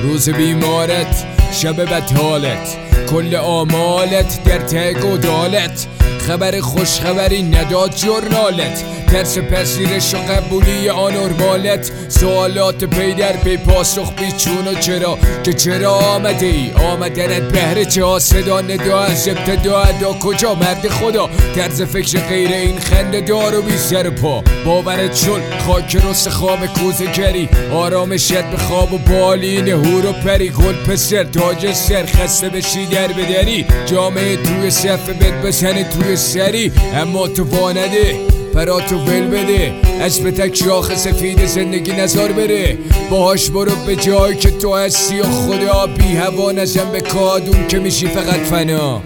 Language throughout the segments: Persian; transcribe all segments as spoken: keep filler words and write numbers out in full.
روز بیمارت، شب بدحالت، کل آمالت در ته گودالت. خبر خوش خبری نداد جورنالت، ترس پذیرش و قبولی آنورمالت. سوالات پی در پی پاسخ بیچون و چرا که چرا آمده ای آمدنت بهره چه؟ صدا ندا از ابتدا ادا کجا مرد خدا؟ طرز فکر غیر این خنده دار و بی سر پا. باورت شد خاک رس خواب کوزه گری، آرامشت به خواب و بالین هور و پری. گل پسر تاج سر خسته بشی در بدری، جامعه توی صفه بد بزنه توی سری. اما تو وانده پراتو ول بده، از به تک شاخ سفید زندگی نزار بره. باهاش برو به جایی که تو هستی و خدا بی هوا نزن به کادون که میشی فقط فنا.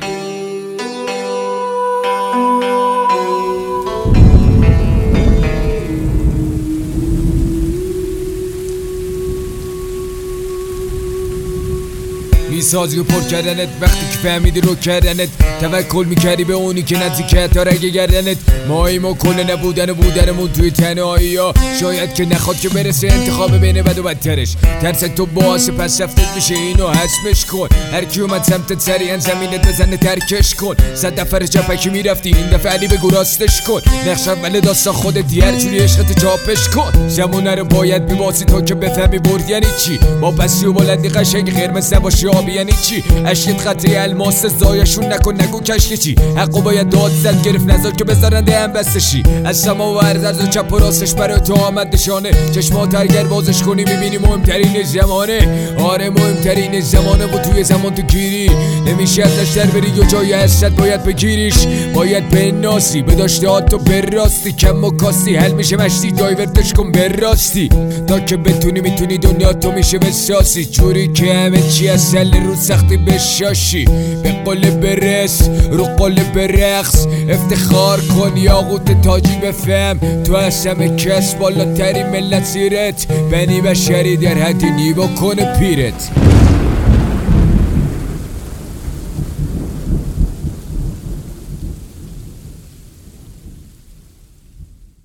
میسازی و پر کردنت وقتی که فهمیدی رو کردنت. توکل میکردی به اونی که نزدیکت تا رگ گردنت. ماییم و کل نبودن و بودنمون توی تنهایی ها. شاید که نخواد که برسه انتخاب بین بد و بدترش. ترس تو باعث پس رفتت میشه اینو حسمش کن. هر کی اومد سمتت سریعا زمینت بزنه ترکش کن. صد دفعه جپکی میرفتی این دفعه علی بگو راستش کن. نقش اول داستان خودت هر جوری عشقت چاپش کن. زمونه رو باید میباسی تا که بفهمی برد یعنی چی. با پسی و بلندی قشنگ قرمز نباشی آبی یعنی چی. عشقت خطی الماس زایشون نکن نگو کشکی چی. حقو باید داد زد گرفت نزار که بذارنده هم بستشی. از سما و ارزرز و چپ و راستش برای تو آمد نشانه. چشمات اگر بازش کنی میبینی مهمترین زمانه. آره مهمترین زمانه و توی زمان تو گیری نمیشه ازش در بری یا جای حسد باید بگیریش. باید به ناسی به داشته تو براستی کم و کاستی حل میشه مشتی دایورتش کن براستی. تا که بتونی میتونی دنیا تو میشه بساسی جوری که همه چی از سل رو سختی بشاشی. به قول برس رو قول برقص افتخار کن یاقوت تاجی بفهم. تو از همه کس بالاتری ملت زیرت بنی بشری در حدی نی بکنه پیرت.